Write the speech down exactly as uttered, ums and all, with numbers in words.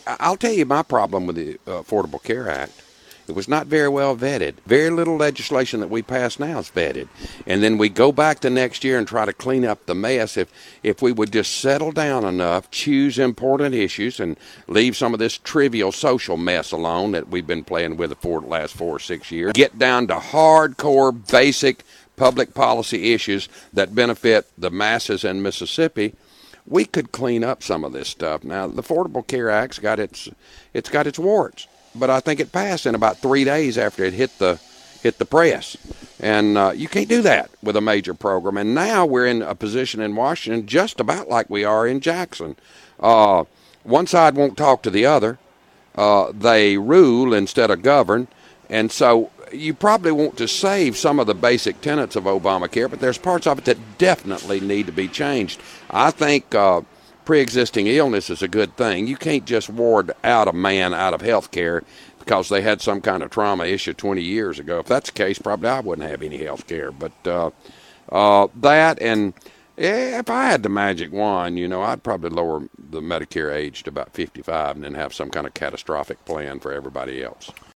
I- I'll tell you my problem with the uh, Affordable Care Act. It was not very well vetted. Very little legislation that we pass now is vetted. And then we go back the next year and try to clean up the mess. If if we would just settle down enough, choose important issues, and leave some of this trivial social mess alone that we've been playing with for the last four or six years, get down to hardcore, basic public policy issues that benefit the masses in Mississippi, we could clean up some of this stuff. Now, the Affordable Care Act's got its it's got its warts, but I think it passed in about three days after it hit the hit the press, and uh, you can't do that with a major program. And now we're in a position in Washington just about like we are in Jackson. Uh, one side won't talk to the other. Uh, they rule instead of govern, and so you probably want to save some of the basic tenets of Obamacare, but there's parts of it that definitely need to be changed. I think uh, pre-existing illness is a good thing. You can't just ward out a man out of health care because they had some kind of trauma issue twenty years ago. If that's the case, probably I wouldn't have any health care. But uh, uh, that and yeah, if I had the magic wand, you know, I'd probably lower the Medicare age to about fifty-five and then have some kind of catastrophic plan for everybody else.